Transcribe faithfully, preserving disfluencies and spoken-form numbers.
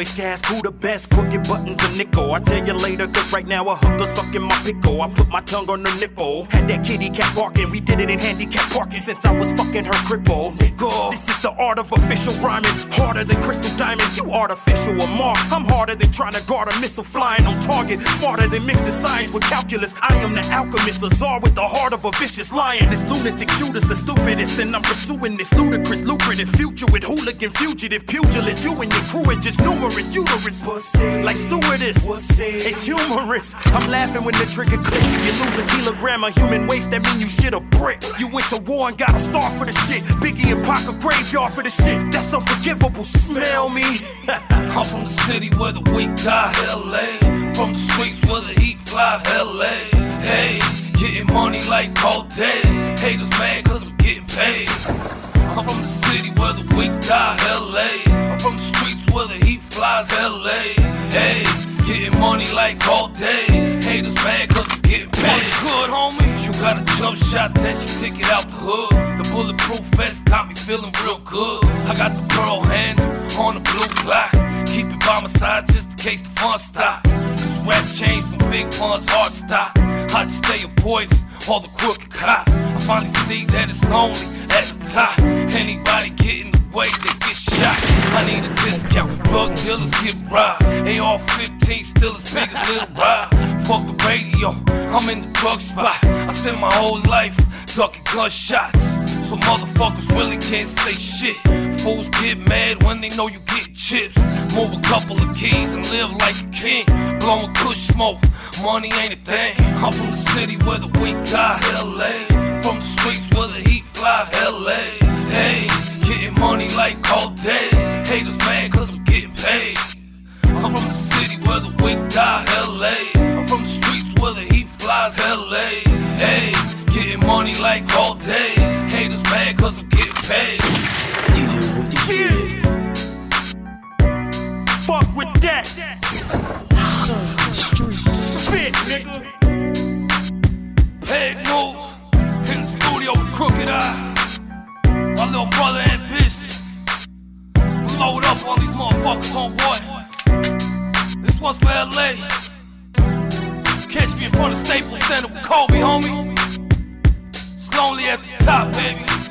always gas, who the best, crooked buttons a nickel. I tell you later, cause right now a hooker sucking my pickle. I put my tongue on the nipple, had that kitty cat barking. We did it in handicap parking since I was fucking her cripple. Nigga, this is the art of official rhyming, harder than crystal diamond. You artificial or mark, I'm harder than trying to guard a missile flying on target. Smarter than mixing science with calculus. I am the alchemist, a czar with the heart of a vicious lion. This lunatic shooter's the stupidest, and I'm pursuing this ludicrous, lucrative future with hooligan, fugitive, pugilist. You and your crew are just numerous, uterus, pussy, like stewardess. Pussy. It's humorous. I'm laughing when the trigger clicks. You lose a kilogram of human waste, that mean you shit a brick. You went to war and got a star for the shit. Biggie and Pac a graveyard for the shit. That's unforgivable. Smell me. I'm from the city where the weak die, L A. From the streets where the heat flies, L A. Hey, getting money like all day. Haters mad cause I'm getting paid. I'm from the city where the weak die, L A. I'm from the streets where the heat flies, L A. Hey, getting money like all day. Haters mad cause I'm getting paid. Good, homie, you got a jump shot, that shit ticket out the hood. The bulletproof vest got me feeling real good. I got the pearl handle on the blue clock. Keep it by my side just in case the fun stop. Cause rap changed when big one's heart stop. I just stay avoiding all the crooked cops. I finally see that it's lonely at the top. Anybody get in the way, they get shot. I need a discount, drug dealers get robbed. A R fifteen still as big as Little Rob. Fuck the radio, I'm in the drug spot. I spend my whole life ducking gunshots, so motherfuckers really can't say shit. Fools get mad when they know you get chips. Move a couple of keys and live like a king. Blowing kush smoke, money ain't a thing. I'm from the city where the weak die, L A. From the streets where the heat flies, L A. Hey, getting money like all day. Haters mad cause I'm getting paid. I'm from the city where the weak die, L A. I'm from the streets where the heat flies, L A. Hey, getting money like all day. Haters mad cause I'm getting paid. Yeah. Fuck with that. Spit, nigga. Peg moves in the studio with Crooked Eye. My little brother and bitch. Load up on these motherfuckers, homeboy. This one's for L A. Catch me in front of Staples Center with Kobe, homie. It's lonely at the top, baby.